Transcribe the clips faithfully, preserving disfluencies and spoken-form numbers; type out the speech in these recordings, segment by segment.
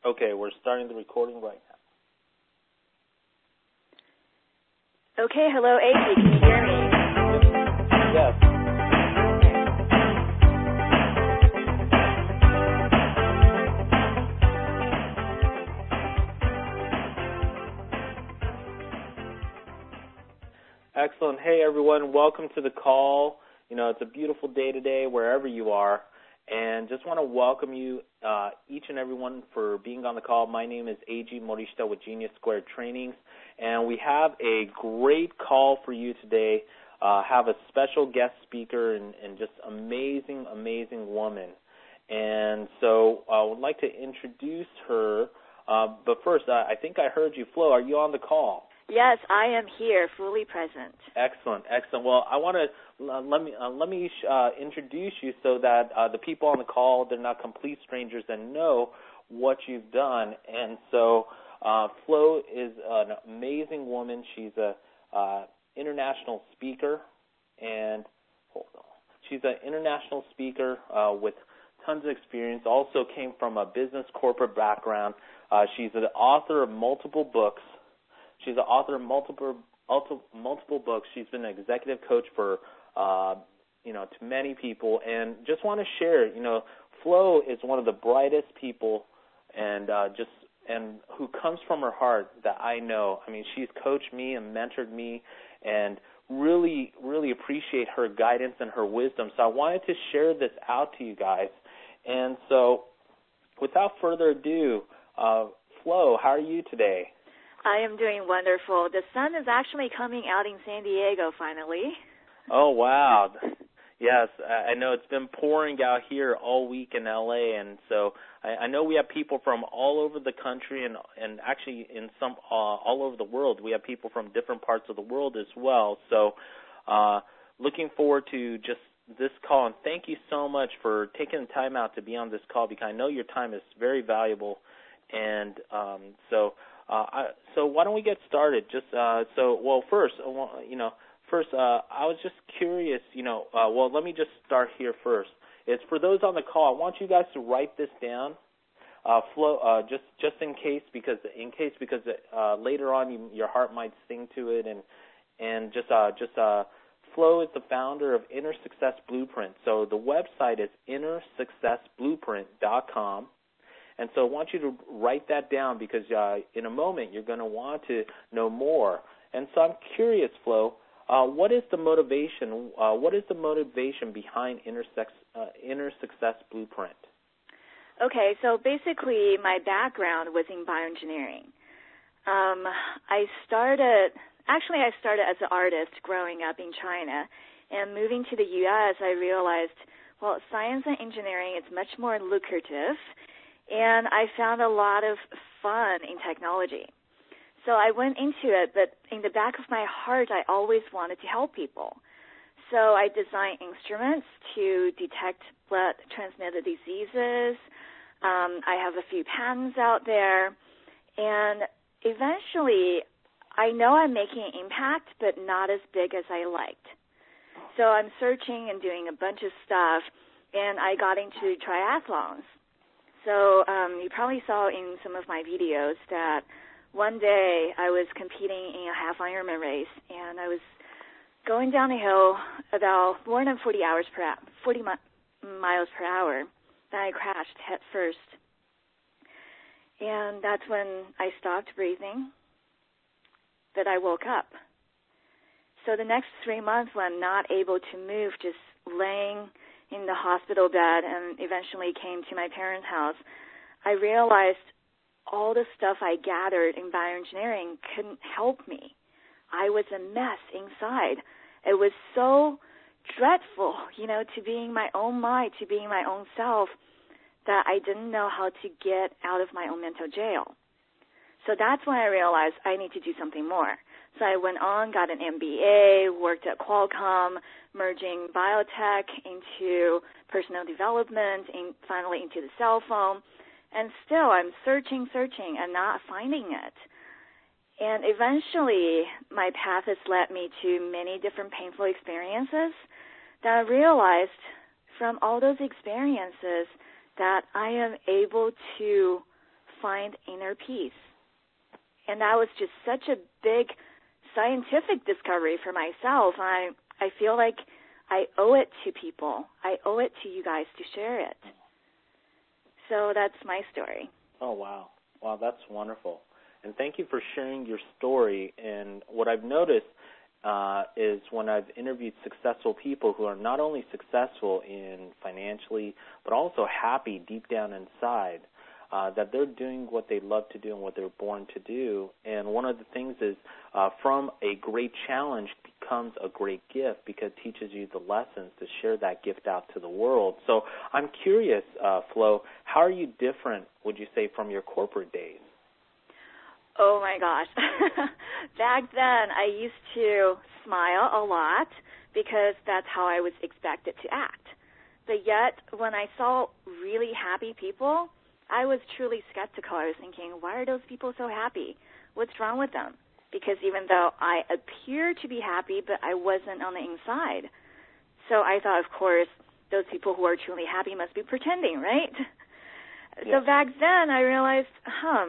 Okay, we're starting the recording right now. Okay, hello, A J, can you hear me? Yes. Excellent. Hey, everyone. Welcome to the call. You know, it's a beautiful day today wherever you are. And just want to welcome you, uh, each and everyone, for being on the call. My name is Eiji Morishita with Genius Squared Trainings, and we have a great call for you today. Uh, have a special guest speaker and, and just amazing, amazing woman. And so I would like to introduce her. Uh, but first, uh, I think I heard you, Flo. Are you on the call? Yes, I am here, fully present. Excellent, excellent. Well, I want to uh, let me uh, let me uh, introduce you so that uh, the people on the call, they're not complete strangers and know what you've done. And so, uh, Flo is an amazing woman. She's a uh, international speaker, and hold on, she's an international speaker uh, with tons of experience. Also came from a business corporate background. Uh, she's the author of multiple books. She's the author of multiple multiple books. She's been an executive coach for, uh, you know, to many people. And just want to share, you know, Flo is one of the brightest people, and uh, just and who comes from her heart that I know. I mean, she's coached me and mentored me, and really, really appreciate her guidance and her wisdom. So I wanted to share this out to you guys. And so, without further ado, uh, Flo, how are you today? I am doing wonderful. The sun is actually coming out in San Diego finally. Oh, wow. Yes, I know it's been pouring out here all week in L A, and so I, I know we have people from all over the country and and actually in some uh, all over the world. We have people from different parts of the world as well. So uh, looking forward to just this call, and thank you so much for taking the time out to be on this call, because I know your time is very valuable. And um, so uh, I, so why don't we get started? Just uh, so well, first, you know. First, uh, I was just curious, you know, uh, well, let me just start here first. It's for those on the call, I want you guys to write this down, uh, Flo, uh, just just in case, because in case because uh, later on you, your heart might sing to it, and and just uh, just uh, Flo is the founder of Inner Success Blueprint. So the website is inner success blueprint dot com. And so I want you to write that down, because uh, in a moment you're going to want to know more. And so I'm curious, Flo. Uh, what is the motivation? Uh, what is the motivation behind Inner, Sex, uh, Inner Success Blueprint? Okay, so basically my background was in bioengineering. Um, I started, actually I started as an artist growing up in China, and moving to the U S I realized, well, science and engineering is much more lucrative, and I found a lot of fun in technology. So I went into it, but in the back of my heart, I always wanted to help people. So I designed instruments to detect blood-transmitted diseases. Um, I have a few patents out there. And eventually, I know I'm making an impact, but not as big as I liked. So I'm searching and doing a bunch of stuff, and I got into triathlons. So um, you probably saw in some of my videos that one day I was competing in a half Ironman race, and I was going down a hill about more than forty hours per hour, forty mi- miles per hour. Then I crashed head first, and that's when I stopped breathing. But I woke up. So the next three months, when not able to move, just laying in the hospital bed, and eventually came to my parents' house, I realized all the stuff I gathered in bioengineering couldn't help me. I was a mess inside. It was so dreadful, you know, to being my own mind, to being my own self, that I didn't know how to get out of my own mental jail. So that's when I realized I need to do something more. So I went on, got an M B A, worked at Qualcomm, merging biotech into personal development, and finally into the cell phone. And still, I'm searching, searching, and not finding it. And eventually, my path has led me to many different painful experiences that I realized from all those experiences that I am able to find inner peace. And that was just such a big scientific discovery for myself. I I feel like I owe it to people. I owe it to you guys to share it. So that's my story. Oh, wow. Wow, that's wonderful. And thank you for sharing your story. And what I've noticed uh, is when I've interviewed successful people who are not only successful in financially, but also happy deep down inside, uh, that they're doing what they love to do and what they're born to do. And one of the things is uh, from a great challenge becomes a great gift because it teaches you the lessons to share that gift out to the world. So I'm curious, uh, Flo, how are you different, would you say, from your corporate days? Oh, my gosh. Back then, I used to smile a lot because that's how I was expected to act. But yet, when I saw really happy people, I was truly skeptical. I was thinking, why are those people so happy? What's wrong with them? Because even though I appeared to be happy, but I wasn't on the inside. So I thought, of course, those people who are truly happy must be pretending, right? Yeah. So back then, I realized, huh,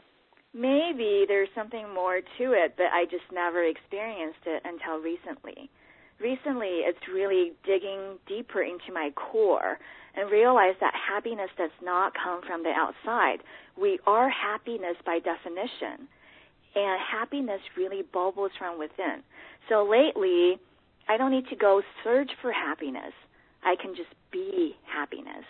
maybe there's something more to it, but I just never experienced it until recently. Recently, it's really digging deeper into my core and realize that happiness does not come from the outside. We are happiness by definition, and happiness really bubbles from within. So lately, I don't need to go search for happiness. I can just be happiness.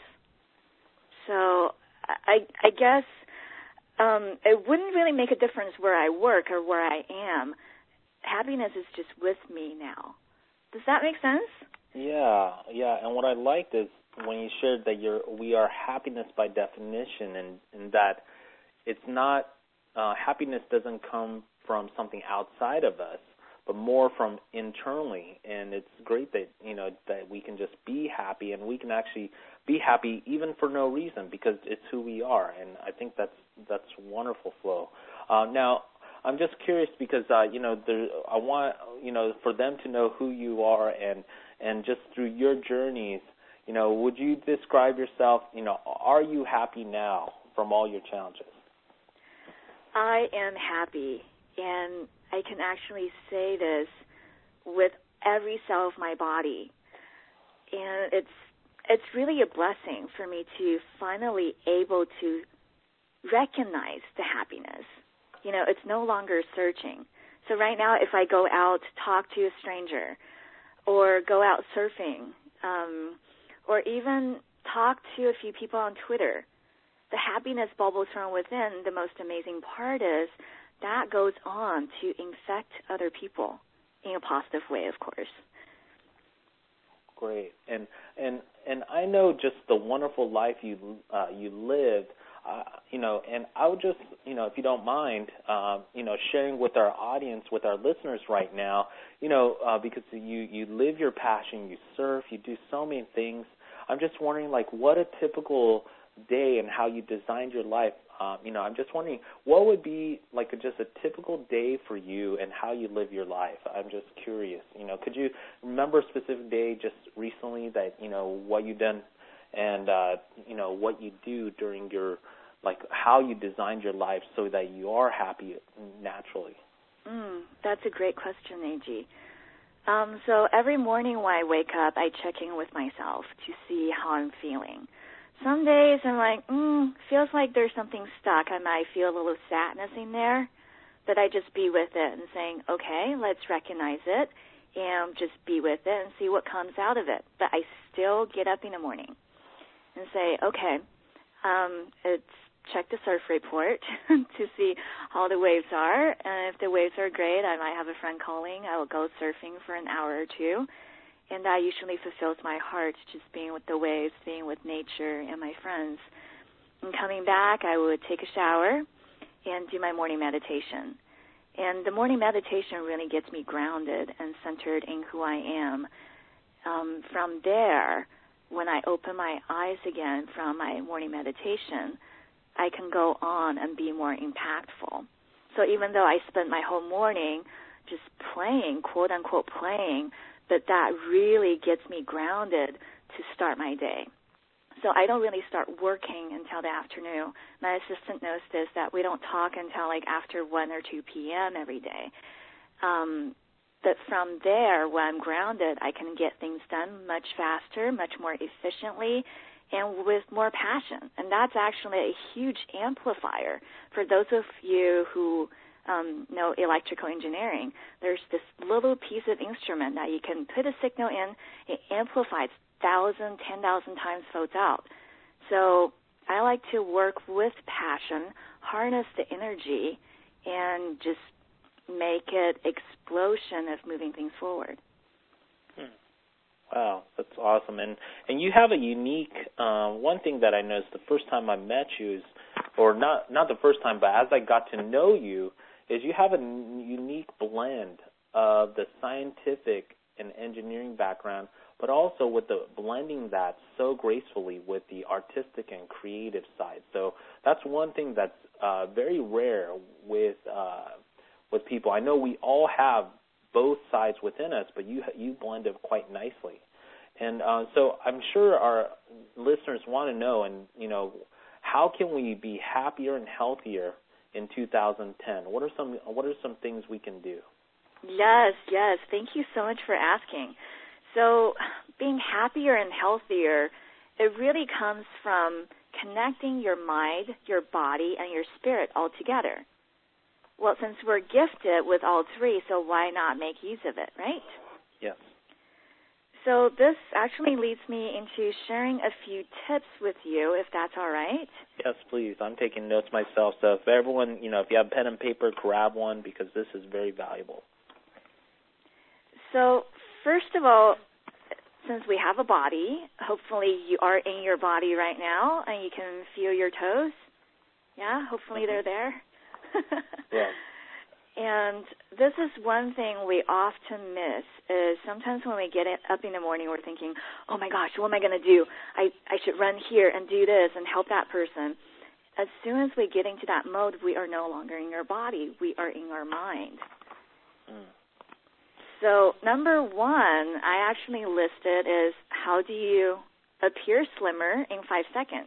So I, I guess um, it wouldn't really make a difference where I work or where I am. Happiness is just with me now. Does that make sense? Yeah, yeah. And what I liked is when you shared that you're, we are happiness by definition, and, and that it's not, uh, happiness doesn't come from something outside of us, but more from internally. And it's great that, you know, that we can just be happy, and we can actually be happy even for no reason because it's who we are. And I think that's that's wonderful, Flo. Uh, now, I'm just curious because, uh, you know, there, I want, you know, for them to know who you are and, and just through your journeys, you know, would you describe yourself, you know, are you happy now from all your challenges? I am happy, and I can actually say this with every cell of my body. And it's it's really a blessing for me to finally able to recognize the happiness. You know, it's no longer searching. So right now, if I go out, talk to a stranger, or go out surfing, um, or even talk to a few people on Twitter, the happiness bubbles from within. The most amazing part is that goes on to infect other people in a positive way, of course. Great. And and and I know just the wonderful life you uh, you lived. Uh, you know, and I would just, you know, if you don't mind, uh, you know, sharing with our audience, with our listeners right now, you know, uh, because you, you live your passion, you surf, you do so many things. I'm just wondering, like, what a typical day and how you designed your life. Um, you know, I'm just wondering, what would be, like, a, just a typical day for you and how you live your life? I'm just curious. You know, could you remember a specific day just recently that, you know, what you've done and, uh, you know, what you do during your, like, how you designed your life so that you are happy naturally? Mm, that's a great question, A G. Um, so every morning when I wake up, I check in with myself to see how I'm feeling. Some days I'm like, mm, feels like there's something stuck. I might feel a little sadness in there, but I just be with it and saying, okay, let's recognize it and just be with it and see what comes out of it. But I still get up in the morning and say, okay, um, it's check the surf report to see how the waves are. And if the waves are great, I might have a friend calling. I will go surfing for an hour or two. And that usually fulfills my heart, just being with the waves, being with nature and my friends. And coming back, I would take a shower and do my morning meditation. And the morning meditation really gets me grounded and centered in who I am. Um, from there, when I open my eyes again from my morning meditation, I can go on and be more impactful. So even though I spent my whole morning just playing, quote-unquote playing, but that really gets me grounded to start my day. So I don't really start working until the afternoon. My assistant knows this, that we don't talk until like after one or two p.m. every day. Um, but from there, when I'm grounded, I can get things done much faster, much more efficiently, and with more passion. And that's actually a huge amplifier for those of you who um, know electrical engineering. There's this little piece of instrument that you can put a signal in. It amplifies thousand, ten thousand times volts out. So I like to work with passion, harness the energy, and just make it explosion of moving things forward. Hmm. Wow, that's awesome. And and you have a unique, uh, one thing that I noticed the first time I met you is, or not, not the first time, but as I got to know you, is you have a n- unique blend of the scientific and engineering background, but also with the blending that so gracefully with the artistic and creative side. So that's one thing that's uh, very rare with uh, with people. I know we all have both sides within us, but you you blend it quite nicely. And uh, so I'm sure our listeners want to know, and you know, how can we be happier and healthier in two thousand ten? What are some what are some things we can do? Yes, yes. Thank you so much for asking. So being happier and healthier, it really comes from connecting your mind, your body, and your spirit all together. Well, since we're gifted with all three, so why not make use of it, right? Yes. So this actually leads me into sharing a few tips with you, if that's all right. Yes, please. I'm taking notes myself. So if everyone, you know, if you have pen and paper, grab one because this is very valuable. So first of all, since we have a body, hopefully you are in your body right now and you can feel your toes. Yeah, hopefully mm-hmm. they're there. Yeah. And this is one thing we often miss is sometimes when we get up in the morning, we're thinking, oh, my gosh, what am I going to do? I, I should run here and do this and help that person. As soon as we get into that mode, we are no longer in our body. We are in our mind. Mm. So number one, I actually listed is how do you appear slimmer in five seconds?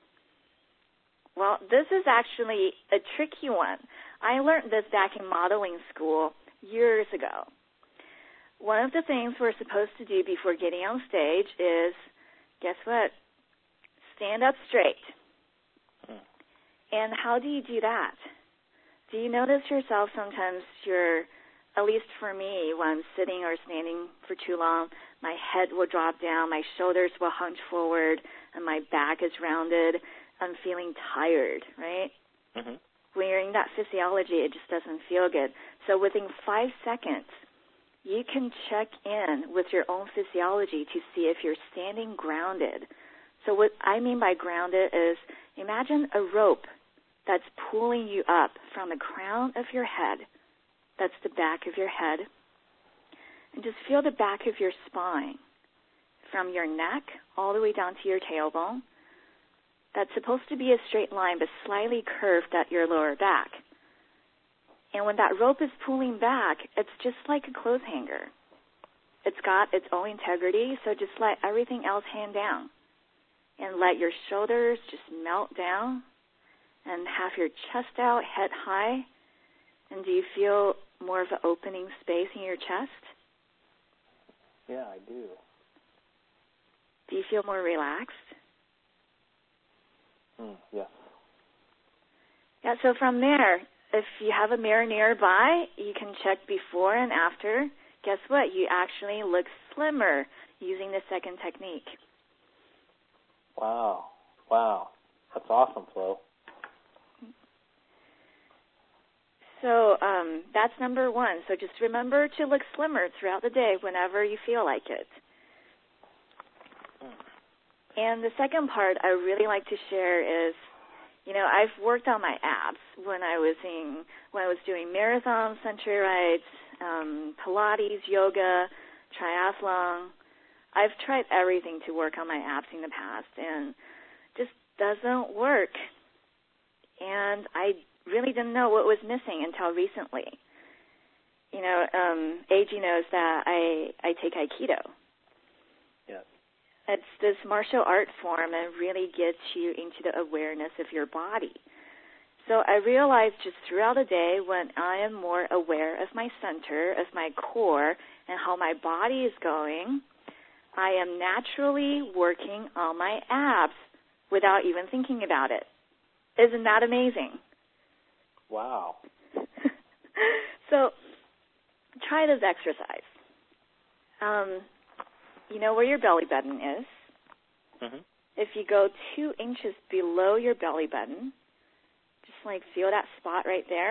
Well, this is actually a tricky one. I learned this back in modeling school years ago. One of the things we're supposed to do before getting on stage is, guess what? Stand up straight. Hmm. And how do you do that? Do you notice yourself sometimes you're, at least for me, when I'm sitting or standing for too long, my head will drop down, my shoulders will hunch forward, and my back is rounded. I'm feeling tired, right? Mm-hmm. When you're in that physiology, it just doesn't feel good. So within five seconds, you can check in with your own physiology to see if you're standing grounded. So what I mean by grounded is imagine a rope that's pulling you up from the crown of your head. That's the back of your head. And just feel the back of your spine from your neck all the way down to your tailbone. That's supposed to be a straight line but slightly curved at your lower back. And when that rope is pulling back, it's just like a clothes hanger. It's got its own integrity, so just let everything else hang down. And let your shoulders just melt down and have your chest out, head high. And do you feel more of an opening space in your chest? Yeah, I do. Do you feel more relaxed? Mm, yes. Yeah, so from there, if you have a mirror nearby, you can check before and after. Guess what? You actually look slimmer using the second technique. Wow. Wow. That's awesome, Flo. So um, that's number one. So just remember to look slimmer throughout the day whenever you feel like it. And the second part I really like to share is, you know, I've worked on my abs when I was in when I was doing marathons, century rides, um, Pilates, yoga, triathlon. I've tried everything to work on my abs in the past, and just doesn't work. And I really didn't know what was missing until recently. You know, um, A G knows that I I take Aikido. Yes. It's this martial art form and really gets you into the awareness of your body. So I realized just throughout the day when I am more aware of my center, of my core, and how my body is going, I am naturally working on my abs without even thinking about it. Isn't that amazing? Wow. So try this exercise. Um, you know where your belly button is? Mm-hmm. If you go two inches below your belly button, just like feel that spot right there,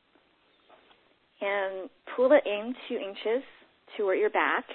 and pull it in two inches toward your back.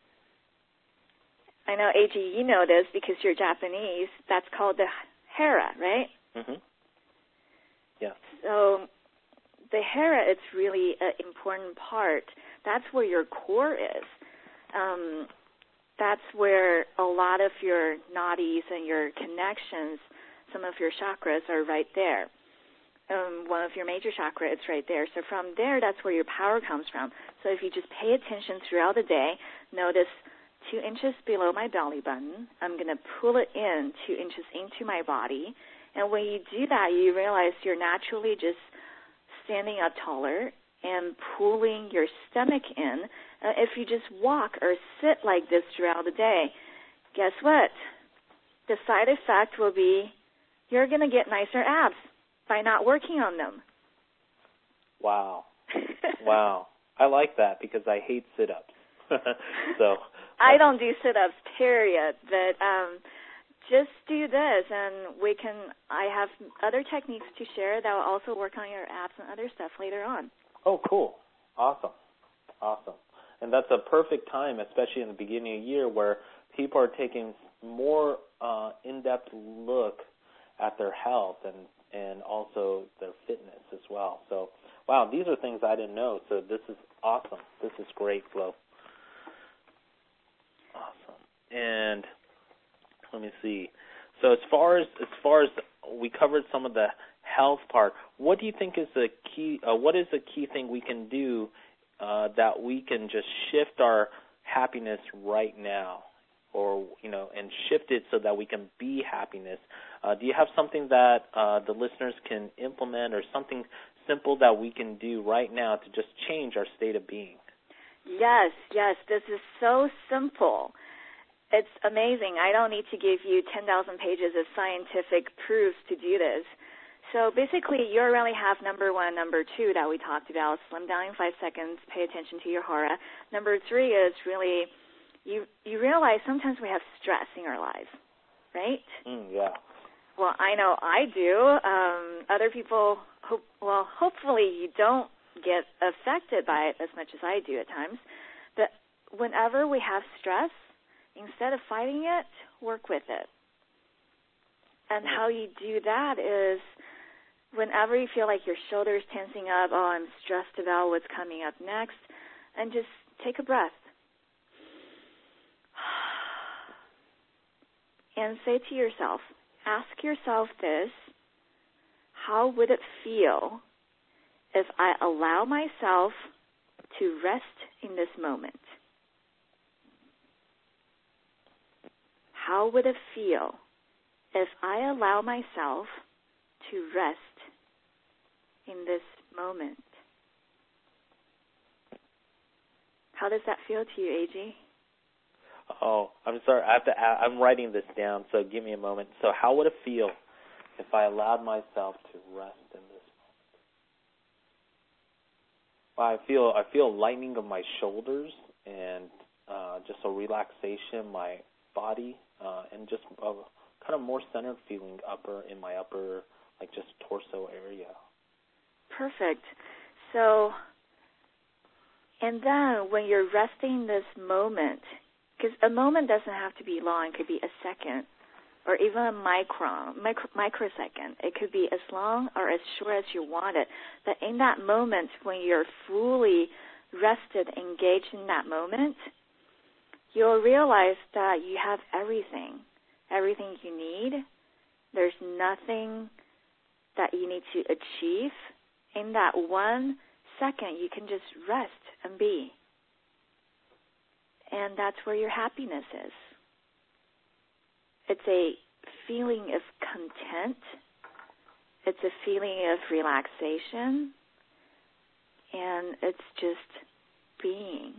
I know, A G, you know this because you're Japanese. That's called the hara, right? Mm-hmm. Yeah. So the hara, it's really an important part. That's where your core is. Um, that's where a lot of your nadis and your connections, some of your chakras are right there. Um, one of your major chakras, it's right there. So from there, that's where your power comes from. So if you just pay attention throughout the day, notice two inches below my belly button, I'm going to pull it in two inches into my body. And when you do that, you realize you're naturally just standing up taller and pulling your stomach in. Uh, if you just walk or sit like this throughout the day, guess what? The side effect will be you're going to get nicer abs by not working on them. Wow. Wow. I like that because I hate sit-ups. so I don't do sit-ups, period, but um, just do this, and we can. I have other techniques to share that will also work on your abs and other stuff later on. Oh, cool. Awesome. Awesome. And that's a perfect time, especially in the beginning of the year, where people are taking more uh, in-depth look at their health and, and also their fitness as well. So, wow, these are things I didn't know. So this is awesome. This is great, Flo. Awesome. And let me see. So as far as as far as we covered some of the health part, what do you think is the key? Uh, what is the key thing we can do uh, that we can just shift our happiness right now, or you know, and shift it so that we can be happiness? Uh, do you have something that uh, the listeners can implement, or something simple that we can do right now to just change our state of being? Yes, yes. This is so simple. It's amazing. I don't need to give you ten thousand pages of scientific proofs to do this. So basically, you already have number one, number two that we talked about, slim down in five seconds, pay attention to your hara. Number three is really, you you realize sometimes we have stress in our lives, right? Mm, yeah. Well, I know I do. Um, other people, hope, well, hopefully you don't get affected by it as much as I do at times. But whenever we have stress, instead of fighting it, work with it. And how you do that is whenever you feel like your shoulders tensing up, oh, I'm stressed about what's coming up next, and just take a breath. And say to yourself, ask yourself this, how would it feel if I allow myself to rest in this moment? How would it feel if I allow myself to rest in this moment? How does that feel to you, A G? Oh, I'm sorry. I have to. I'm writing this down, so give me a moment. So, how would it feel if I allowed myself to rest in this moment? Well, I feel I feel lightening of my shoulders and uh, just a relaxation in my body, uh, and just a kind of more centered feeling upper in my upper, like just torso area. Perfect. So, and then when you're resting this moment, because a moment doesn't have to be long, it could be a second or even a micron, micro, microsecond. It could be as long or as short as you want it. But in that moment, when you're fully rested, engaged in that moment, you'll realize that you have everything, everything you need. There's nothing that you need to achieve. In that one second, you can just rest and be. And that's where your happiness is. it's a feeling of content. It's a feeling of relaxation. And it's just being.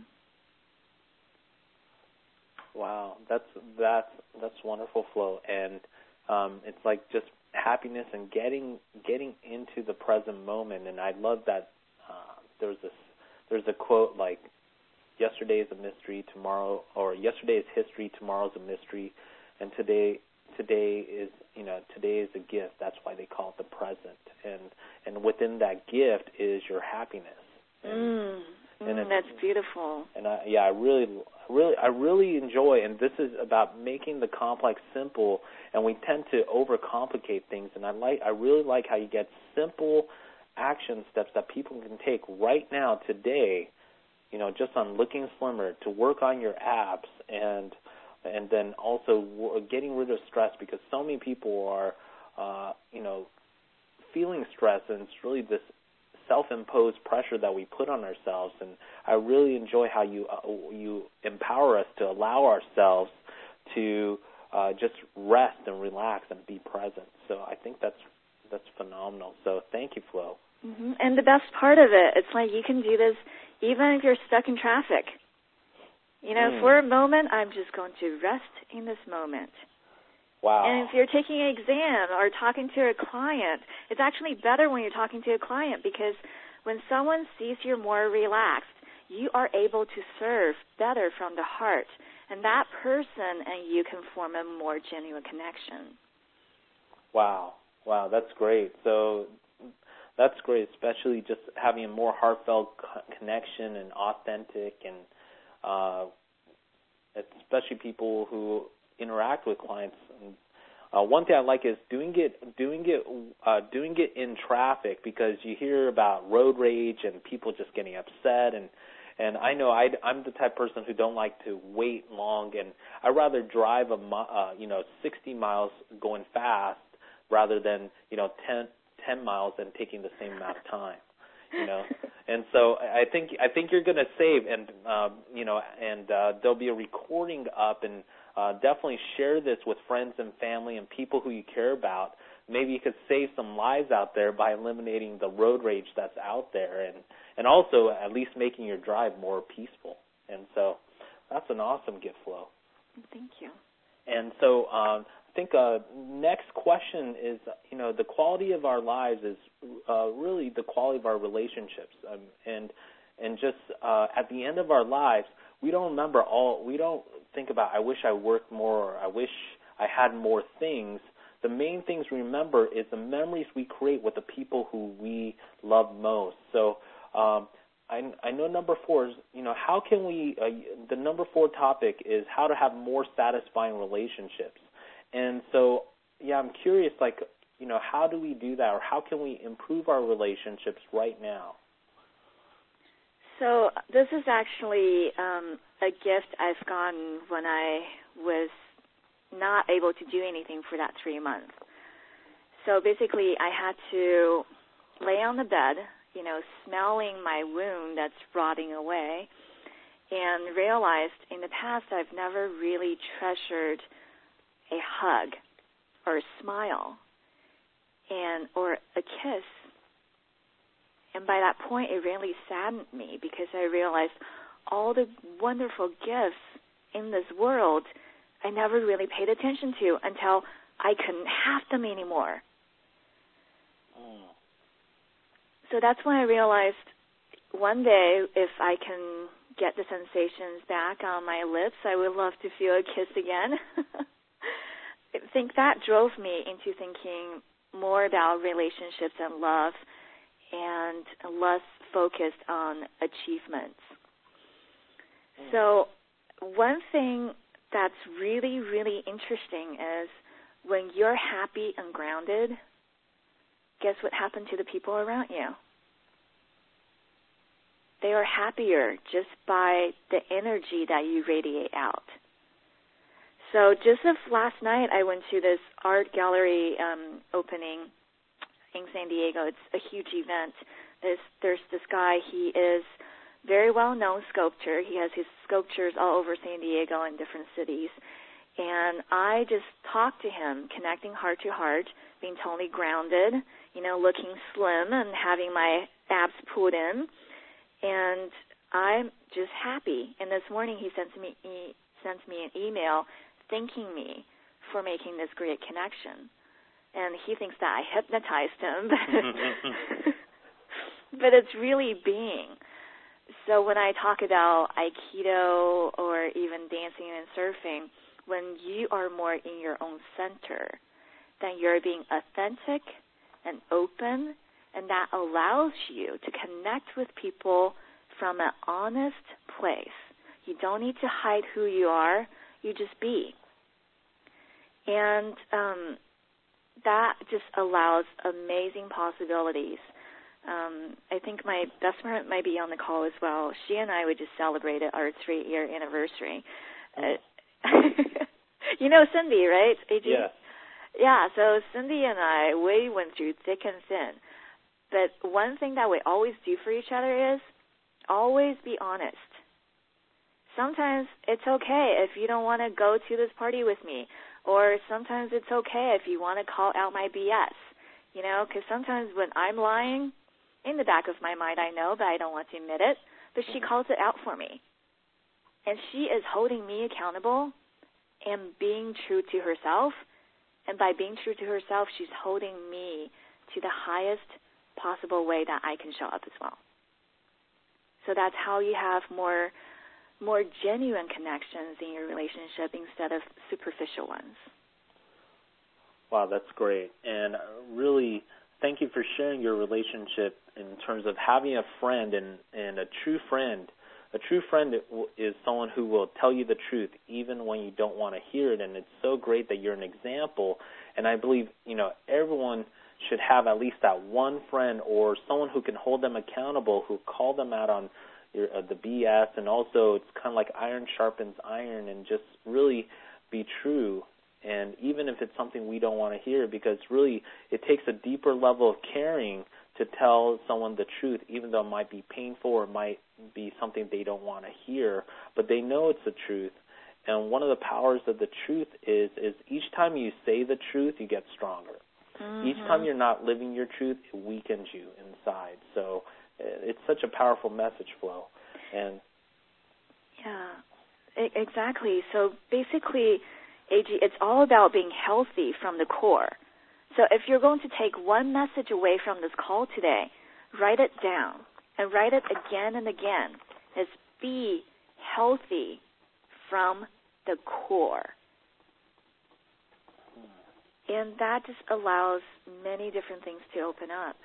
Wow, that's that's that's wonderful, Flo. And um, it's like just happiness and getting getting into the present moment. And I love that uh, there's this there's a quote like, "Yesterday is a mystery, tomorrow or yesterday is history, tomorrow's a mystery, and today today is you know today is a gift. That's why they call it the present. And and within that gift is your happiness." And, mm, and mm, that's beautiful. And I, yeah, I really, really, I really enjoy. And this is about making the complex simple. And we tend to overcomplicate things. And I like, I really like how you get simple action steps that people can take right now, today. You know, just on looking slimmer, to work on your abs, and and then also getting rid of stress, because so many people are, uh, you know, feeling stress, and it's really this self-imposed pressure that we put on ourselves. And I really enjoy how you uh, you empower us to allow ourselves to uh, just rest and relax and be present. So I think that's that's phenomenal. So thank you, Flo. Mm-hmm. And the best part of it, it's like you can do this even if you're stuck in traffic. You know, mm. for a moment, I'm just going to rest in this moment. Wow. And if you're taking an exam or talking to a client, it's actually better when you're talking to a client, because when someone sees you're more relaxed, you are able to serve better from the heart. And that person and you can form a more genuine connection. Wow. Wow, that's great. So that's great, especially just having a more heartfelt connection and authentic, and uh, especially people who interact with clients. And, uh, one thing I like is doing it, doing it, uh, doing it in traffic, because you hear about road rage and people just getting upset. And and I know I, I'm the type of person who don't like to wait long, and I'd rather drive a uh, you know sixty miles going fast rather than you know ten, ten miles and taking the same amount of time. You know, and so I think I think you're going to save, and uh, you know, and uh, there'll be a recording up, and uh, definitely share this with friends and family and people who you care about. Maybe you could save some lives out there by eliminating the road rage that's out there, and and also at least making your drive more peaceful. And so that's an awesome gift, Flo. Thank you. And so um, I think uh, next question is, you know, the quality of our lives is uh, really the quality of our relationships, um, and and just uh, at the end of our lives, we don't remember all. We don't think about, I wish I worked more, or I wish I had more things. The main things we remember is the memories we create with the people who we love most. So um, I, I know number four is, you know, how can we, uh, the number four topic is how to have more satisfying relationships. And so, yeah, I'm curious, like, you know, how do we do that, or how can we improve our relationships right now? So this is actually um, a gift I've gotten when I was not able to do anything for that three months. So basically I had to lay on the bed, you know, smelling my wound that's rotting away, and realized in the past I've never really treasured a hug or a smile and or a kiss. And by that point, it really saddened me, because I realized all the wonderful gifts in this world I never really paid attention to until I couldn't have them anymore. Mm. So that's when I realized one day, if I can get the sensations back on my lips, I would love to feel a kiss again. I think that drove me into thinking more about relationships and love, and less focused on achievements. Mm. So one thing that's really, really interesting is when you're happy and grounded, guess what happened to the people around you? They are happier just by the energy that you radiate out. So just as last night, I went to this art gallery um, opening in San Diego. It's a huge event. There's, there's this guy, he is very well-known sculptor. He has his sculptures all over San Diego and different cities. And I just talked to him, connecting heart to heart, being totally grounded, you know, looking slim and having my abs pulled in. And I'm just happy. And this morning he sent me, he sent me an email thanking me for making this great connection. And he thinks that I hypnotized him. But it's really being. So when I talk about Aikido or even dancing and surfing, when you are more in your own center, then you're being authentic and open, and that allows you to connect with people from an honest place. You don't need to hide who you are. You just be. And um, that just allows amazing possibilities. Um, I think my best friend might be on the call as well. She and I would just celebrated our three-year anniversary. Uh, you know Cindy, right, A G? Yeah. Yeah, so Cindy and I, we went through thick and thin. But one thing that we always do for each other is always be honest. Sometimes it's okay if you don't want to go to this party with me, or sometimes it's okay if you want to call out my B S, you know, because sometimes when I'm lying, in the back of my mind I know, but I don't want to admit it, but she calls it out for me. And she is holding me accountable and being true to herself, and by being true to herself, she's holding me to the highest possible way that I can show up as well. So that's how you have more more genuine connections in your relationship instead of superficial ones. Wow, that's great. And really, thank you for sharing your relationship in terms of having a friend and, and a true friend. A true friend is someone who will tell you the truth even when you don't want to hear it, and it's so great that you're an example. And I believe, you know, everyone should have at least that one friend or someone who can hold them accountable, who call them out on your, uh, the B S, and also it's kind of like iron sharpens iron, and just really be true. And even if it's something we don't want to hear, because really it takes a deeper level of caring to tell someone the truth, even though it might be painful or might be something they don't want to hear, but they know it's the truth. And one of the powers of the truth is, is each time you say the truth, you get stronger. Mm-hmm. Each time you're not living your truth, it weakens you inside. So it's such a powerful message flow. And yeah, exactly. So basically, A G, it's all about being healthy from the core. So if you're going to take one message away from this call today, write it down and write it again and again. Is be healthy from the core. And that just allows many different things to open up.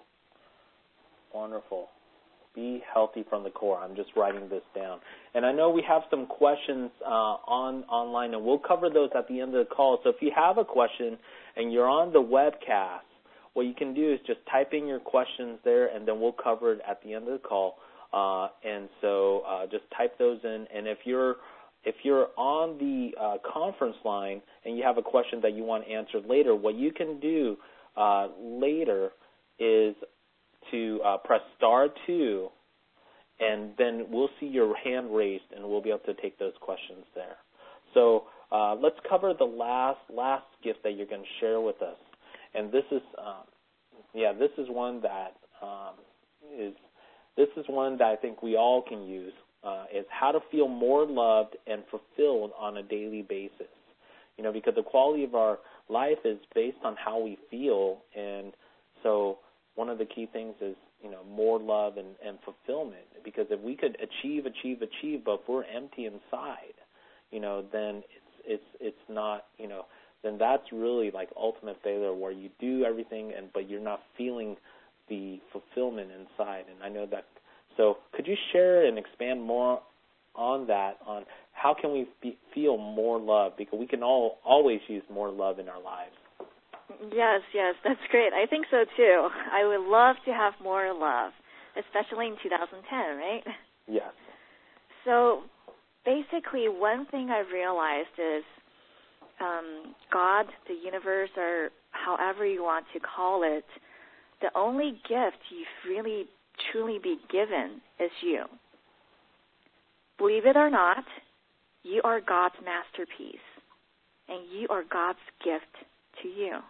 Wonderful. Be healthy from the core. I'm just writing this down. And I know we have some questions uh, on online, and we'll cover those at the end of the call. So if you have a question and you're on the webcast, what you can do is just type in your questions there, and then we'll cover it at the end of the call. Uh, and so uh, just type those in. And if you're if you're on the uh, conference line and you have a question that you want answered later, what you can do uh, later is to uh, press star two, and then we'll see your hand raised, and we'll be able to take those questions there. So uh, let's cover the last last gift that you're going to share with us, and this is, um, yeah, this is one that um, is this is one that I think we all can use. Uh, is how to feel more loved and fulfilled on a daily basis. You know, because the quality of our life is based on how we feel, and so one of the key things is, you know, more love and, and fulfillment. Because if we could achieve, achieve, achieve, but if we're empty inside, you know, then it's it's it's not, you know, then that's really like ultimate failure, where you do everything and but you're not feeling the fulfillment inside. And I know that. So could you share and expand more on that, on how can we be, feel more love? Because we can all always use more love in our lives. Yes, yes, that's great. I think so, too. I would love to have more love, especially in two thousand ten, right? Yes. So basically one thing I've realized is um, God, the universe, or however you want to call it, the only gift you've really truly be given is you. Believe it or not, you are God's masterpiece. and you are God's gift to you.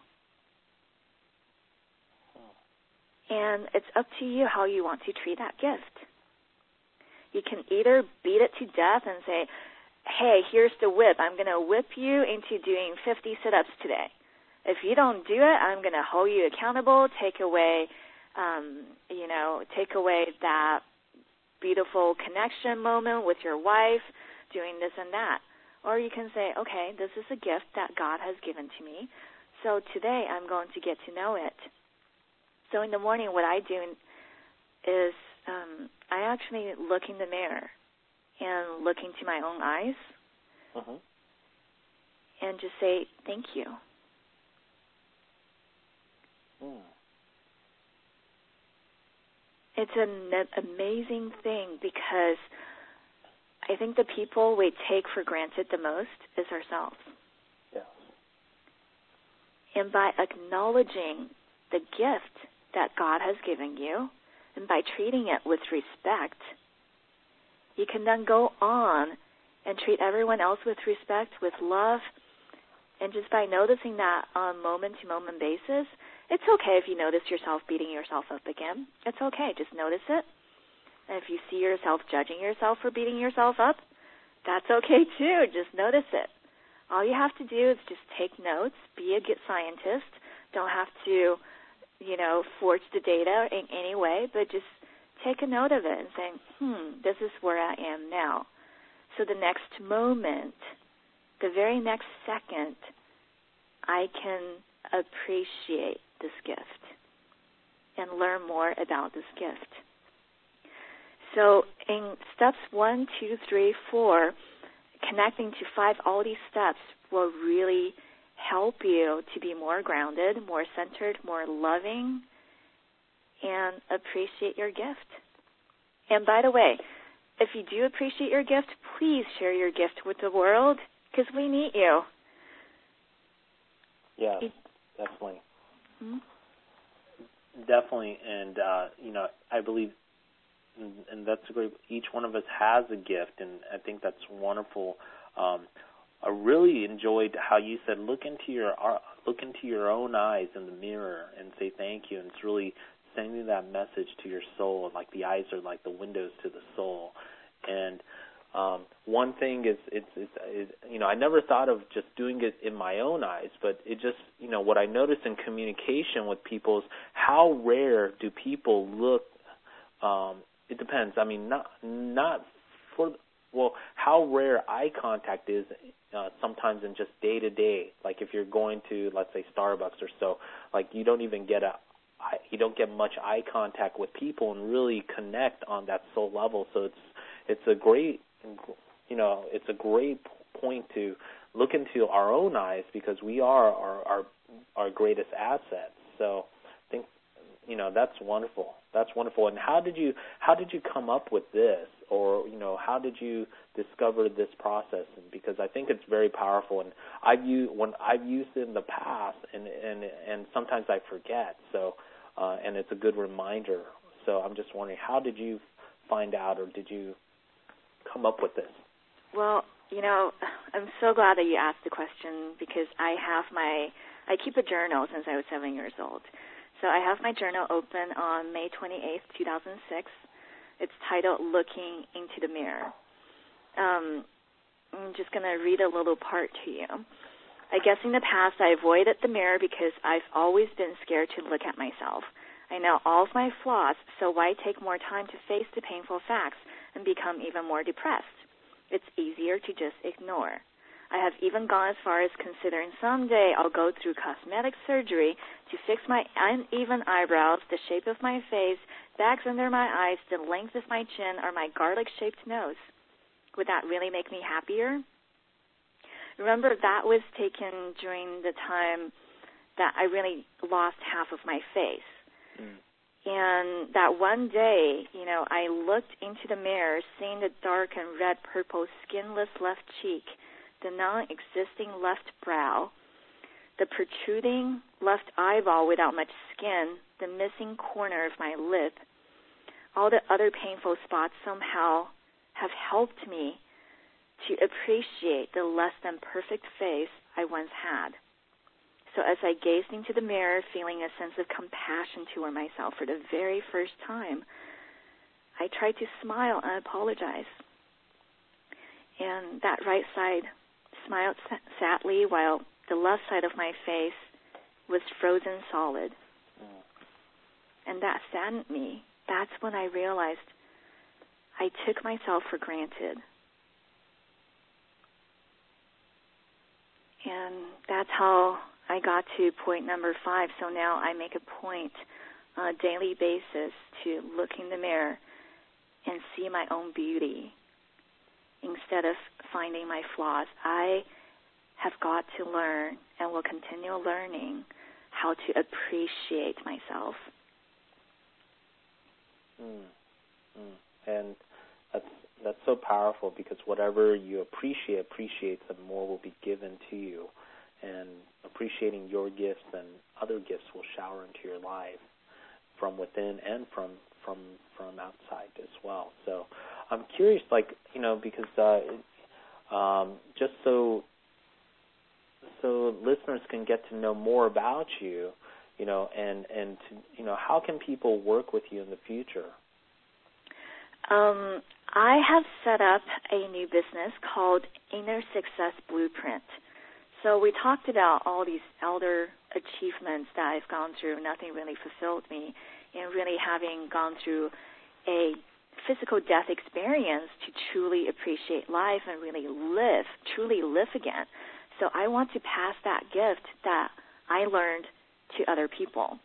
And it's up to you how you want to treat that gift. You can either beat it to death and say, hey, here's the whip. I'm going to whip you into doing fifty sit-ups today. If you don't do it, I'm going to hold you accountable, take away, um, you know, take away that beautiful connection moment with your wife, doing this and that. Or you can say, okay, this is a gift that God has given to me, so today I'm going to get to know it. So in the morning, what I do is um, I actually look in the mirror and look into my own eyes uh-huh. and just say, thank you. Mm. It's an amazing thing because I think the people we take for granted the most is ourselves. Yes. And by acknowledging the gift that God has given you, and by treating it with respect, you can then go on and treat everyone else with respect, with love, and just by noticing that on a moment-to-moment basis, it's okay if you notice yourself beating yourself up again. It's okay. Just notice it. And if you see yourself judging yourself for beating yourself up, that's okay too. Just notice it. All you have to do is just take notes, be a good scientist. Don't have to, you know, forge the data in any way, but just take a note of it and say, hmm, this is where I am now. So the next moment, the very next second, I can appreciate this gift and learn more about this gift. So in steps one, two, three, four, connecting to five, all these steps will really help you to be more grounded, more centered, more loving, and appreciate your gift. And by the way, if you do appreciate your gift, please share your gift with the world because we need you. Yeah, definitely. Hmm? Definitely, and, uh, you know, I believe, and, and that's a great, each one of us has a gift, and I think that's wonderful. Um, I really enjoyed how you said, look into your look into your own eyes in the mirror and say thank you, and it's really sending that message to your soul, like the eyes are like the windows to the soul. And um, one thing is, it's, it's, it's, you know, I never thought of just doing it in my own eyes, but it just, you know, what I noticed in communication with people is how rare do people look. Um, it depends. I mean, not not for well, how rare eye contact is uh, sometimes in just day to day. Like if you're going to, let's say, Starbucks or so, like you don't even get a you don't get much eye contact with people and really connect on that soul level. So it's it's a great, you know, it's a great point to look into our own eyes because we are our our, our greatest asset. So I think, you know, that's wonderful. That's wonderful. And how did you how did you come up with this, or you know, how did you discover this process? And because I think it's very powerful, and I've used when I've used it in the past, and and and sometimes I forget. So uh, and it's a good reminder. So I'm just wondering, how did you find out, or did you come up with this? Well, you know, I'm so glad that you asked the question because I have my I keep a journal since I was seven years old. So I have my journal open on May twenty-eighth, two thousand six. It's titled Looking into the Mirror. Um, I'm just going to read a little part to you. I guess in the past I avoided the mirror because I've always been scared to look at myself. I know all of my flaws, so why take more time to face the painful facts and become even more depressed? It's easier to just ignore. I have even gone as far as considering someday I'll go through cosmetic surgery to fix my uneven eyebrows, the shape of my face, bags under my eyes, the length of my chin, or my garlic-shaped nose. Would that really make me happier? Remember, that was taken during the time that I really lost half of my face. Mm. And that one day, you know, I looked into the mirror, seeing the dark and red-purple skinless left cheek, the non-existing left brow, the protruding left eyeball without much skin, the missing corner of my lip. All the other painful spots somehow have helped me to appreciate the less than perfect face I once had. So as I gazed into the mirror, feeling a sense of compassion toward myself for the very first time, I tried to smile and apologize. And that right side smiled sadly while the left side of my face was frozen solid. Mm. And that saddened me. That's when I realized I took myself for granted. And that's how I got to point number five. So now I make a point on a daily basis to look in the mirror and see my own beauty instead of finding my flaws. I have got to learn and will continue learning how to appreciate myself. Mm. Mm. And that's that's so powerful, because whatever you appreciate appreciates and more will be given to you. And appreciating your gifts and other gifts will shower into your life from within and from from from outside as well. So I'm curious, like, you know, because uh, um, just so so listeners can get to know more about you, you know, and and to, you know, how can people work with you in the future? Um, I have set up a new business called Inner Success Blueprint. So we talked about all these elder achievements that I've gone through. Nothing really fulfilled me, and really having gone through a physical death experience to truly appreciate life and really live, truly live again. So I want to pass that gift that I learned to other people.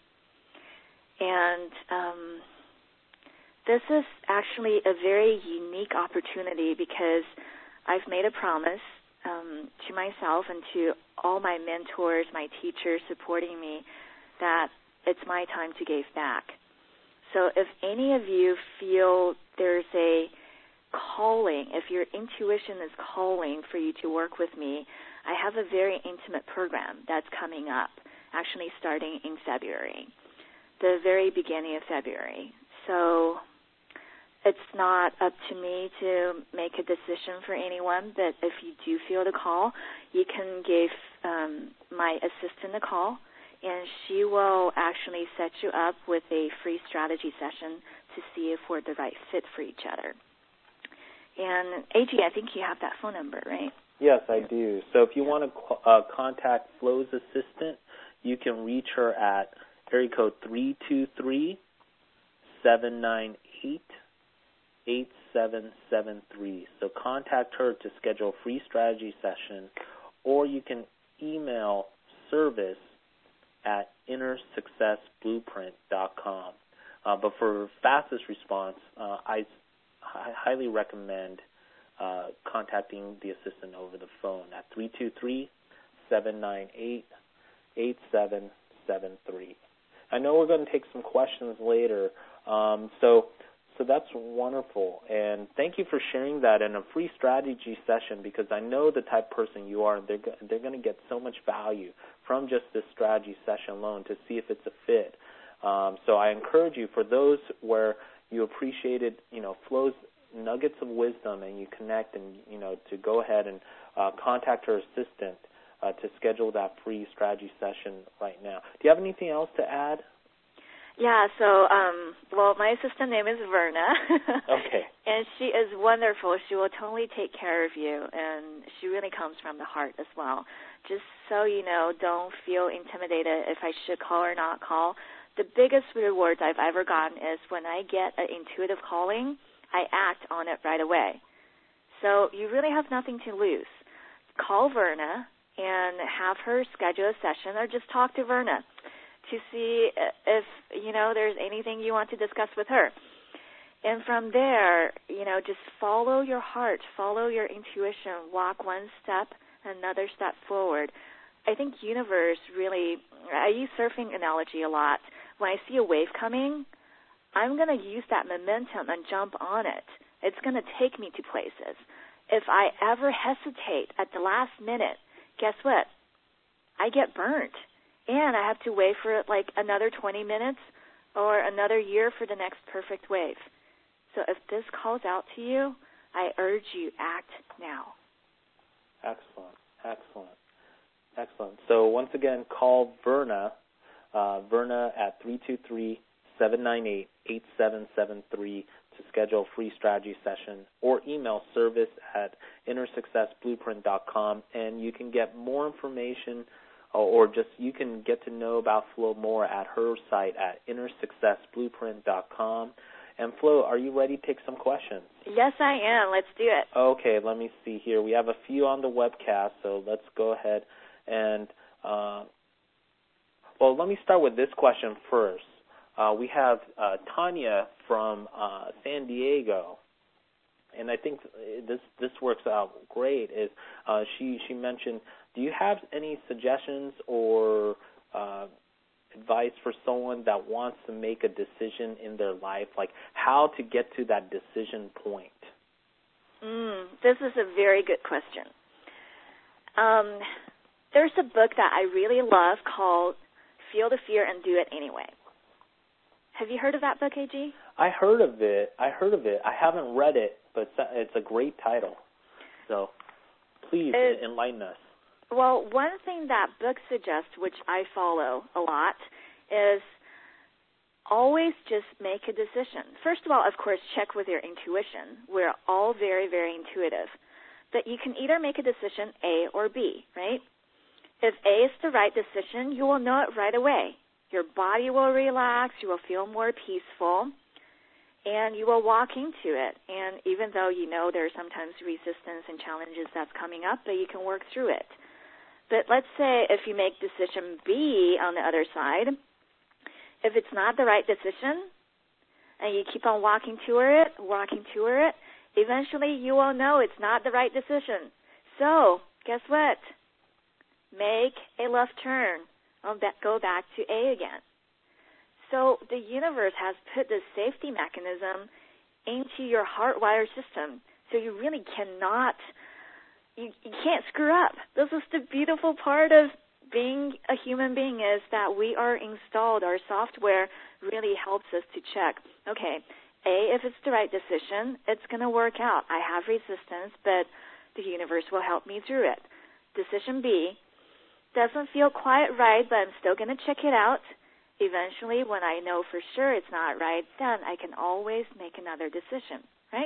And um, this is actually a very unique opportunity, because I've made a promise um, to myself and to all my mentors, my teachers supporting me, that it's my time to give back. So if any of you feel there's a calling, if your intuition is calling for you to work with me, I have a very intimate program that's coming up, actually starting in February, the very beginning of February. So it's not up to me to make a decision for anyone, but if you do feel the call, you can give um, my assistant a call, and she will actually set you up with a free strategy session to see if we're the right fit for each other. And A G, I think you have that phone number, right? Yes, I do. So if you want to uh, contact Flo's assistant, you can reach her at area code three two three, seven nine eight, eight seven seven three. So contact her to schedule a free strategy session, or you can email service at inner success blueprint dot com. Uh, but for fastest response, uh, I, I highly recommend uh, contacting the assistant over the phone at three two three, seven nine eight, eight seven seven three. I know we're going to take some questions later, um, so so that's wonderful. And thank you for sharing that in a free strategy session, because I know the type of person you are. They're, they're going to get so much value from just this strategy session alone to see if it's a fit. Um, so I encourage you, for those where you appreciated, you know, Flo's nuggets of wisdom, and you connect, and, you know, to go ahead and uh, contact her assistant uh, to schedule that free strategy session right now. Do you have anything else to add? Yeah, so, um, well, my assistant name is Verna. Okay. And she is wonderful. She will totally take care of you, and she really comes from the heart as well. Just so you know, don't feel intimidated if I should call or not call. The biggest rewards I've ever gotten is when I get an intuitive calling, I act on it right away. So you really have nothing to lose. Call Verna and have her schedule a session, or just talk to Verna to see if, you know, there's anything you want to discuss with her. And from there, you know, just follow your heart, follow your intuition, walk one step, another step forward. I think universe really, I use surfing analogy a lot. When I see a wave coming, I'm going to use that momentum and jump on it. It's going to take me to places. If I ever hesitate at the last minute, guess what? I get burnt. And I have to wait for like another twenty minutes or another year for the next perfect wave. So if this calls out to you, I urge you, act now. Excellent, excellent. Excellent. So once again, call Verna, uh, Verna at three two three, seven nine eight, eight seven seven three to schedule a free strategy session, or email service at inner success blueprint dot com, and you can get more information or just you can get to know about Flo more at her site at inner success blueprint dot com. And Flo, are you ready to take some questions? Yes, I am. Let's do it. Okay, let me see here. We have a few on the webcast, so let's go ahead and, uh, well, let me start with this question first. Uh, we have uh, Tanya from uh, San Diego, and I think this this works out great. Is uh, she she mentioned, do you have any suggestions or uh, advice for someone that wants to make a decision in their life, like how to get to that decision point? Mm, this is a very good question. Um, there's a book that I really love called Feel the Fear and Do It Anyway. Have you heard of that book, A G? I heard of it. I heard of it. I haven't read it, but it's a great title. So please it, enlighten us. Well, one thing that book suggests, which I follow a lot, is always just make a decision. First of all, of course, check with your intuition. We're all very, very intuitive. But you can either make a decision A or B, right? If A is the right decision, you will know it right away. Your body will relax, you will feel more peaceful, and you will walk into it. And even though you know there's sometimes resistance and challenges that's coming up, but you can work through it. But let's say if you make decision B on the other side, if it's not the right decision, and you keep on walking toward it, walking toward it, eventually you will know it's not the right decision. So, guess what? Make a left turn. I'll go back to A again. So the universe has put this safety mechanism into your hardwired system, so you really cannot, you, you can't screw up. This is the beautiful part of being a human being, is that we are installed, our software really helps us to check, okay, A, if it's the right decision, it's going to work out. I have resistance, but the universe will help me through it. Decision B, doesn't feel quite right, but I'm still going to check it out. Eventually, when I know for sure it's not right, then I can always make another decision, right?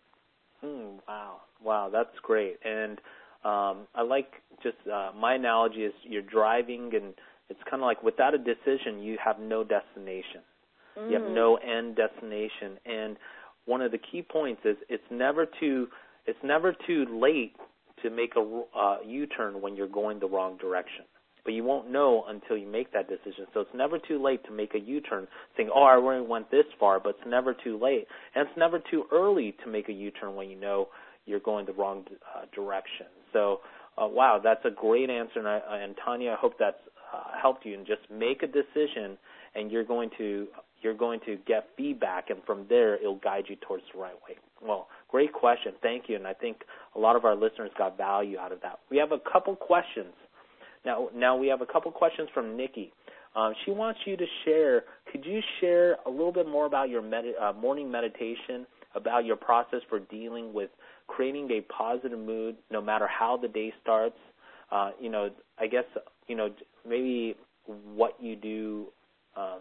Hmm, wow. Wow, that's great. And um, I like just uh, my analogy is you're driving, and it's kind of like without a decision, you have no destination. Mm. You have no end destination. And one of the key points is it's never too it's never too late to make a uh, U-turn when you're going the wrong direction. But you won't know until you make that decision. So it's never too late to make a U-turn, saying, oh, I already went this far, but it's never too late. And it's never too early to make a U-turn when you know you're going the wrong uh, direction. So, uh, wow, that's a great answer. And, I, and Tanya, I hope that's uh, helped you. And just make a decision, and you're going to you're going to get feedback, and from there it'll guide you towards the right way. Well, great question. Thank you. And I think a lot of our listeners got value out of that. We have a couple questions. Now, now we have a couple questions from Nikki. Um, she wants you to share, could you share a little bit more about your med- uh, morning meditation, about your process for dealing with creating a positive mood no matter how the day starts? Uh, you know, I guess, you know, maybe what you do, uh,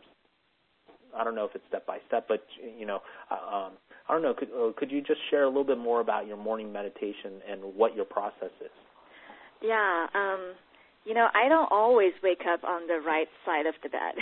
I don't know if it's step by step, but, you know, uh, um, I don't know, could, uh, could you just share a little bit more about your morning meditation and what your process is? Yeah, um, you know, I don't always wake up on the right side of the bed.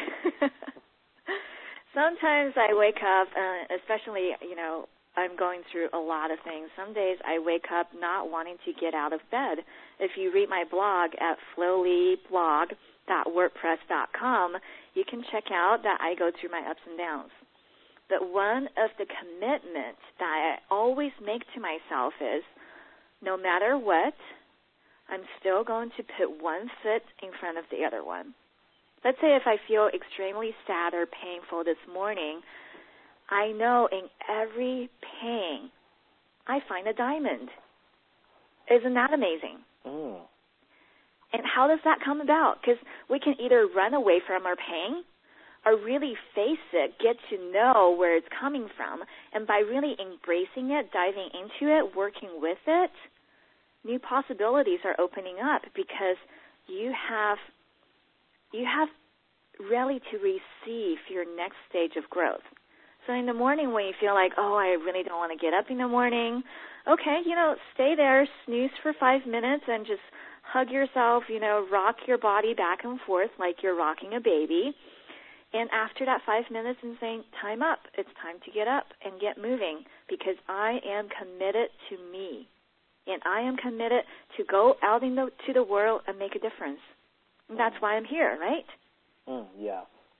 Sometimes I wake up, uh, especially, you know, I'm going through a lot of things. Some days I wake up not wanting to get out of bed. If you read my blog at flowlee blog dot wordpress dot com, you can check out that I go through my ups and downs. But one of the commitments that I always make to myself is, no matter what, I'm still going to put one foot in front of the other one. Let's say if I feel extremely sad or painful this morning, I know in every pain I find a diamond. Isn't that amazing? Mm. And how does that come about? Because we can either run away from our pain or really face it, get to know where it's coming from. And by really embracing it, diving into it, working with it, new possibilities are opening up because you have you have really to receive your next stage of growth. So in the morning when you feel like, oh, I really don't want to get up in the morning, okay, you know, stay there, snooze for five minutes and just hug yourself, you know, rock your body back and forth like you're rocking a baby. And after that five minutes and saying, time up, it's time to get up and get moving because I am committed to me. And I am committed to go out in the, to the world and make a difference. And that's why I'm here, right? Mm, yeah.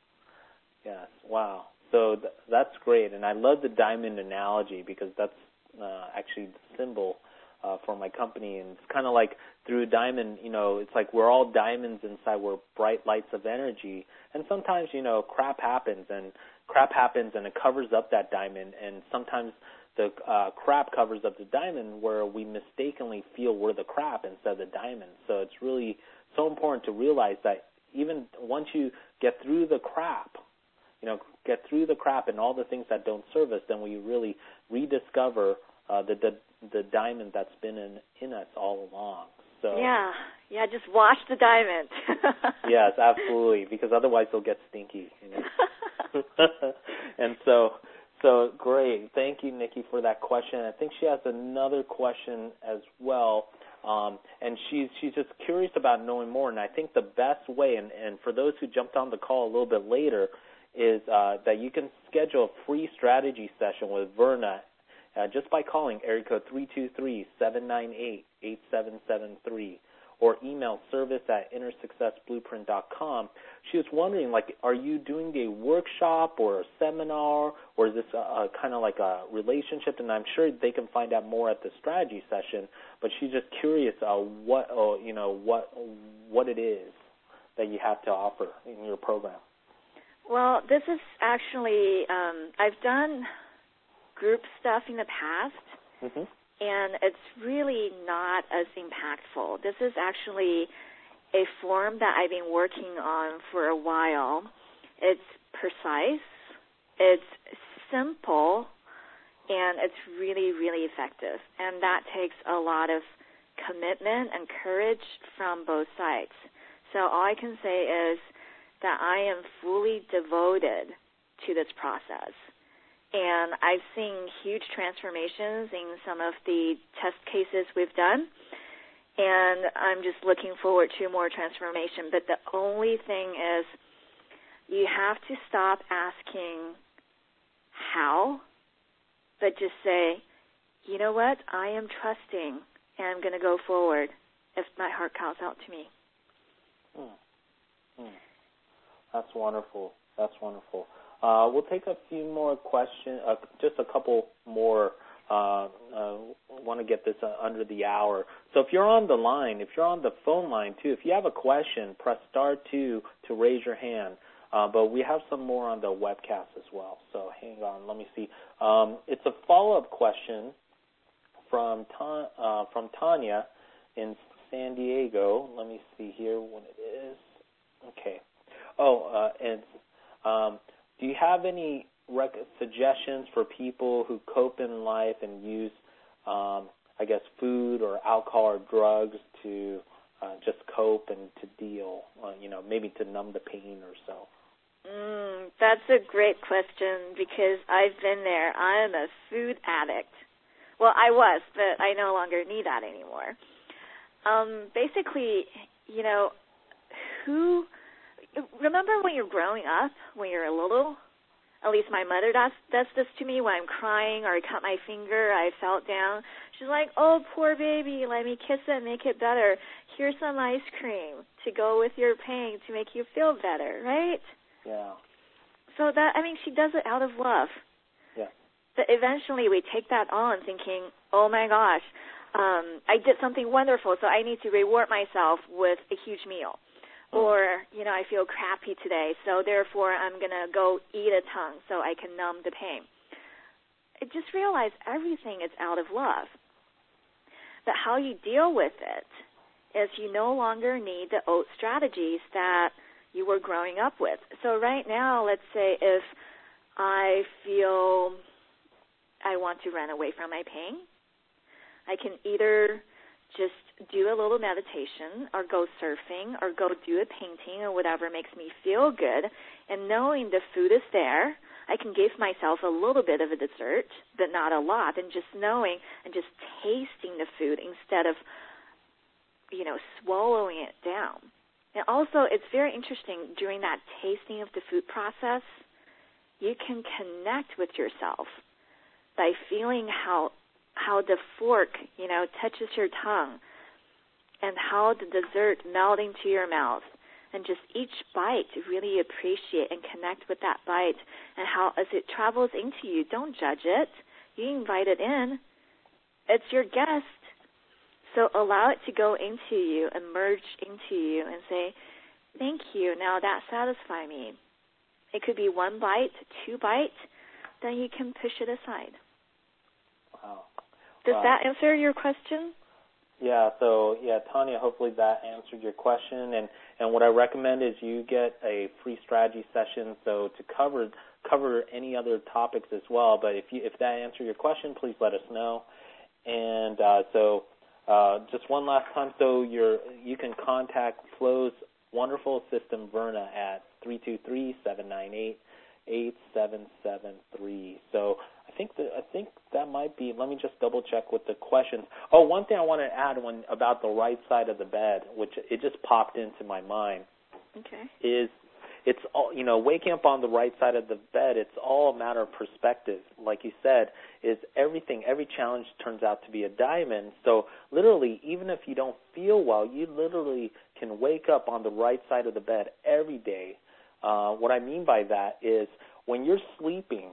Yes. Wow. So th- that's great. And I love the diamond analogy because that's uh, actually the symbol uh, for my company. And it's kind of like through a diamond, you know, it's like we're all diamonds inside. We're bright lights of energy. And sometimes, you know, crap happens and crap happens and it covers up that diamond. And sometimes the uh, crap covers up the diamond where we mistakenly feel we're the crap instead of the diamond. So it's really so important to realize that even once you get through the crap, you know, get through the crap and all the things that don't serve us, then we really rediscover uh, the, the the diamond that's been in, in us all along. So yeah, yeah, just wash the diamond. Yes, absolutely, because otherwise they'll get stinky. You know? And so, so great. Thank you, Nikki, for that question. I think she has another question as well. Um, and she's she's just curious about knowing more. And I think the best way, and, and for those who jumped on the call a little bit later, is uh, that you can schedule a free strategy session with Verna uh, just by calling area code three two three, seven nine eight, eight seven seven three or email service at inner success blueprint dot com. She was wondering, like, are you doing a workshop or a seminar, or is this a, a kind of like a relationship? And I'm sure they can find out more at the strategy session. But she's just curious, uh, what uh, you know, what what it is that you have to offer in your program. Well, this is actually um, I've done group stuff in the past. Mm-hmm. And it's really not as impactful. This is actually a form that I've been working on for a while. It's precise, it's simple, and it's really, really effective. And that takes a lot of commitment and courage from both sides. So all I can say is that I am fully devoted to this process. And I've seen huge transformations in some of the test cases we've done, and I'm just looking forward to more transformation. But the only thing is you have to stop asking how, but just say, you know what, I am trusting, and I'm going to go forward if my heart calls out to me. Hmm. Hmm. That's wonderful. That's wonderful. Uh, we'll take a few more questions, uh, just a couple more. Uh, uh, want to get this uh, under the hour. So if you're on the line, if you're on the phone line too, if you have a question, press star two to raise your hand. Uh, but we have some more on the webcast as well. So hang on, let me see. Um, it's a follow-up question from Ta- uh, from Tanya in San Diego. Let me see here what it is. Okay. Oh, uh, and um, do you have any rec- suggestions for people who cope in life and use, um, I guess, food or alcohol or drugs to uh, just cope and to deal, uh, you know, maybe to numb the pain or so? Mm, that's a great question because I've been there. I am a food addict. Well, I was, but I no longer need that anymore. Um, basically, you know, who... Remember when you're growing up, when you're little? At least my mother does, does this to me when I'm crying or I cut my finger, I felt down. She's like, oh, poor baby, let me kiss it, make it better. Here's some ice cream to go with your pain to make you feel better, right? Yeah. So that, I mean, she does it out of love. Yeah. But eventually we take that on thinking, oh, my gosh, um, I did something wonderful, so I need to reward myself with a huge meal. Or, you know, I feel crappy today, so therefore I'm going to go eat a ton so I can numb the pain. I just realize everything is out of love. But how you deal with it is you no longer need the old strategies that you were growing up with. So right now, let's say if I feel I want to run away from my pain, I can either just do a little meditation or go surfing or go do a painting or whatever makes me feel good. And knowing the food is there, I can give myself a little bit of a dessert, but not a lot. And just knowing and just tasting the food instead of, you know, swallowing it down. And also, it's very interesting, during that tasting of the food process, you can connect with yourself by feeling how how the fork, you know, touches your tongue and how the dessert melts into your mouth. And just each bite, really appreciate and connect with that bite, and how as it travels into you, don't judge it. You invite it in. It's your guest. So allow it to go into you and merge into you and say, thank you, now that satisfies me. It could be one bite, two bites, then you can push it aside. Wow. Does wow. that answer your question? Yeah, so, yeah, Tanya, hopefully that answered your question. And, and what I recommend is you get a free strategy session, so to cover cover any other topics as well. But if you if that answered your question, please let us know. And uh, so uh, just one last time, so you're, you can contact Flo's wonderful assistant, Verna, at three two three, seven nine eight, eight seven seven three. So I think that I think that might be. Let me just double check with the questions. Oh, one thing I want to add when about the right side of the bed, which it just popped into my mind. Okay. Is it's all, you know, waking up on the right side of the bed. It's all a matter of perspective. Like you said, is everything, every challenge turns out to be a diamond. So literally, even if you don't feel well, you literally can wake up on the right side of the bed every day. Uh, what I mean by that is when you're sleeping,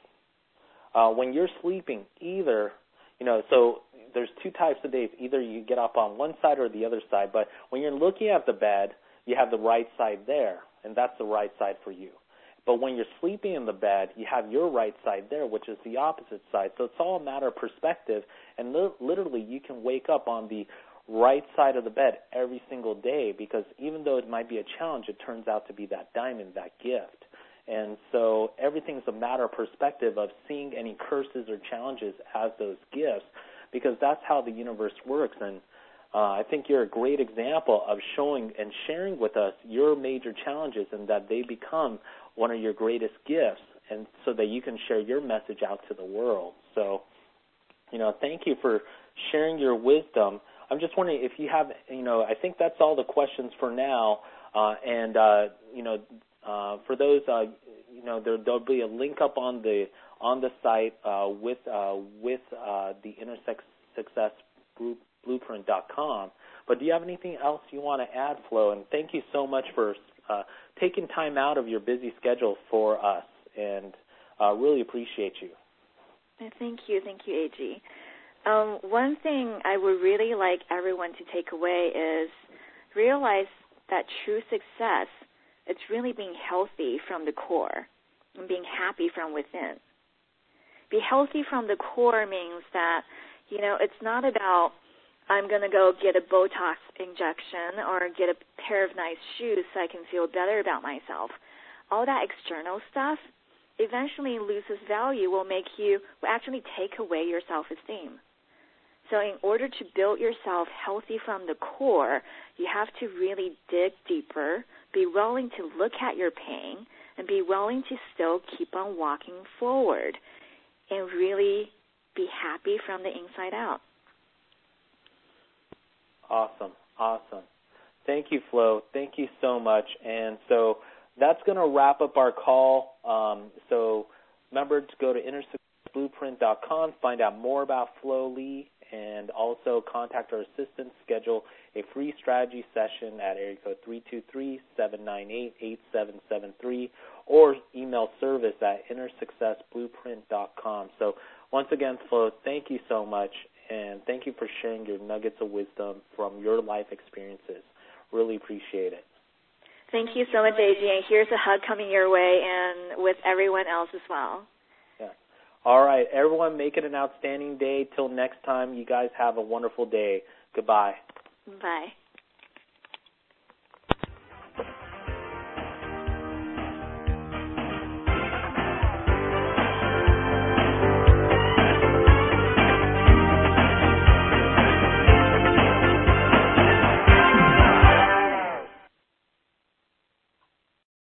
uh, when you're sleeping, either, you know, so there's two types of days. Either you get up on one side or the other side. But when you're looking at the bed, you have the right side there, and that's the right side for you. But when you're sleeping in the bed, you have your right side there, which is the opposite side. So it's all a matter of perspective, and li- literally you can wake up on the right side of the bed every single day, because even though it might be a challenge, it turns out to be that diamond, that gift. And so everything's a matter of perspective of seeing any curses or challenges as those gifts, because that's how the universe works. And uh, I think you're a great example of showing and sharing with us your major challenges, and that they become one of your greatest gifts, and so that you can share your message out to the world. So, you know, thank you for sharing your wisdom. I'm just wondering if you have, you know, I think that's all the questions for now. Uh, and, uh, you know, uh, for those, uh, you know, there, there'll be a link up on the on the site uh, with uh, with uh, the Inner Success Blueprint dot com. But do you have anything else you want to add, Flo? And thank you so much for uh, taking time out of your busy schedule for us, and uh, really appreciate you. Thank you. Thank you, A G. Um, one thing I would really like everyone to take away is realize that true success, it's really being healthy from the core and being happy from within. Be healthy from the core means that, you know, it's not about I'm going to go get a Botox injection or get a pair of nice shoes so I can feel better about myself. All that external stuff eventually loses value, will make you, will actually take away your self-esteem. So in order to build yourself healthy from the core, you have to really dig deeper, be willing to look at your pain, and be willing to still keep on walking forward and really be happy from the inside out. Awesome, awesome. Thank you, Flo. Thank you so much. And so that's going to wrap up our call. Um, so remember to go to Inner Success Blueprint dot com, find out more about Flo Lee, and also contact our assistant, schedule a free strategy session at area code three two three, seven nine eight, eight seven seven three, or email service at Inner Success Blueprint dot com. So once again, Flo, thank you so much, and thank you for sharing your nuggets of wisdom from your life experiences. Really appreciate it. Thank you so much, A G, and here's a hug coming your way and with everyone else as well. Yeah. All right, everyone, make it an outstanding day. Till next time, you guys have a wonderful day. Goodbye. Bye.